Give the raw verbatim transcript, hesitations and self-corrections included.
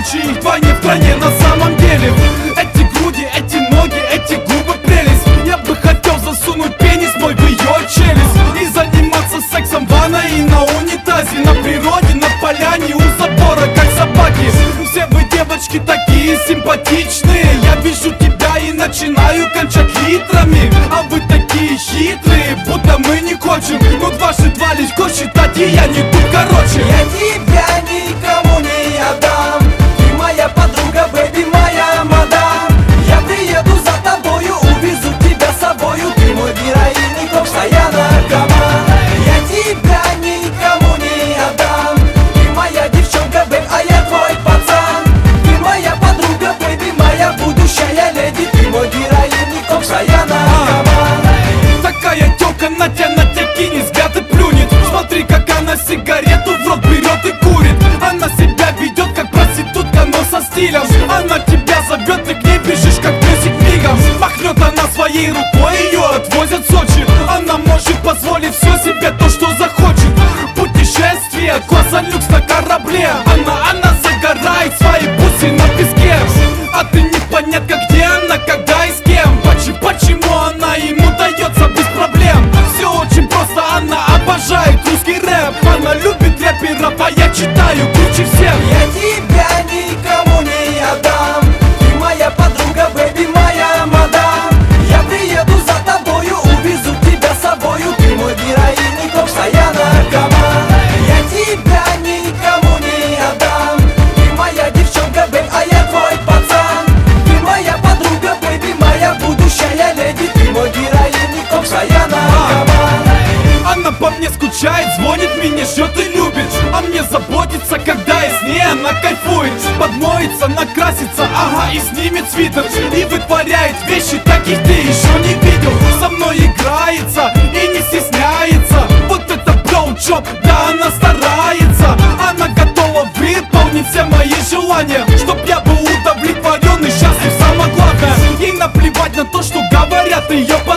случае их вдвойне в стране. На самом деле эти груди, эти ноги, эти губы прелесть. Я бы хотел засунуть пенис мой в ее челюсть и заниматься сексом в ванной и на унитазе, на природе, на поляне, у забора, как собаки. Все вы, девочки, такие симпатичные. Я вижу тебя и начинаю кончать литрами. А вы такие хитрые, будто мы не хотим. Ну дважды два легко считать, и я не тут, короче. Я тебя никому не отдам. Ты моя подруга, бэби, моя мадам. Я приеду за тобою, увезу тебя с собою. Ты мой героин и постоянно наркоман. Я тебя никому не отдам. Ты моя девчонка, бэб, а я твой пацан. Ты моя подруга, бэби, моя будущая леди. Ты мой героин и постоянно наркоман. Такая тёлка на тебя, на тебя кинет, взгляд и плюнет. Смотри, как она сигарету в рот берет и курит. Она себя ведет как проститутка, но со стилем. Она тебя зовет, ты к ней бежишь, как песик мигом. Махнет она своей рукой, ее отвозят в Сочи. Она может позволить все себе, то, что захочет. Путешествие, класса люкс на корабле. Она, она загорает свои бусы на песке. А ты непонятно, где она, когда и с кем. Почему, почему она ему дается без проблем? Все очень просто, она обожает русский рэп. Она любит рэперов, а я читаю круче всех. Я тебя никому не отдам. Ты моя подруга, бэби, моя мадам. Я приеду за тобою, увезу тебя с собою. Ты мой героин и постоянно наркоман. Я тебя никому не отдам. Ты моя девчонка, бэб, а я твой пацан. Ты моя подруга, бэби, моя будущая леди. Ты мой героин и постоянно наркоман. Она по мне скучает, звонит, меня ждет и любит. А мне заботится, когда я с ней, она кайфует. Подмоется, накрасится, ага, и снимет свитер. И вытворяет вещи, таких ты еще не видел. Со мной играется и не стесняется. Вот это блоуджоп, да, она старается. Она готова выполнить все мои желания, чтоб я был удовлетворен и счастлив, самое главное. Ей наплевать на то, что говорят ее.